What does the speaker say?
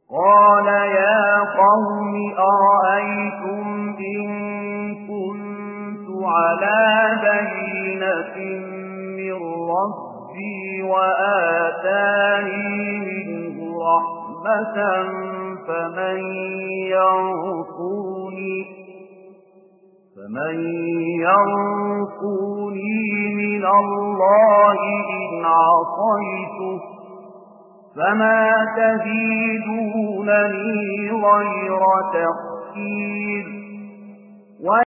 قال يا قوم أرأيتم إن كنت على بينة من ربي وآتاني منه رحمة فمن ينصرني من الله إن عصيته فما تزيدونني غير تخسير.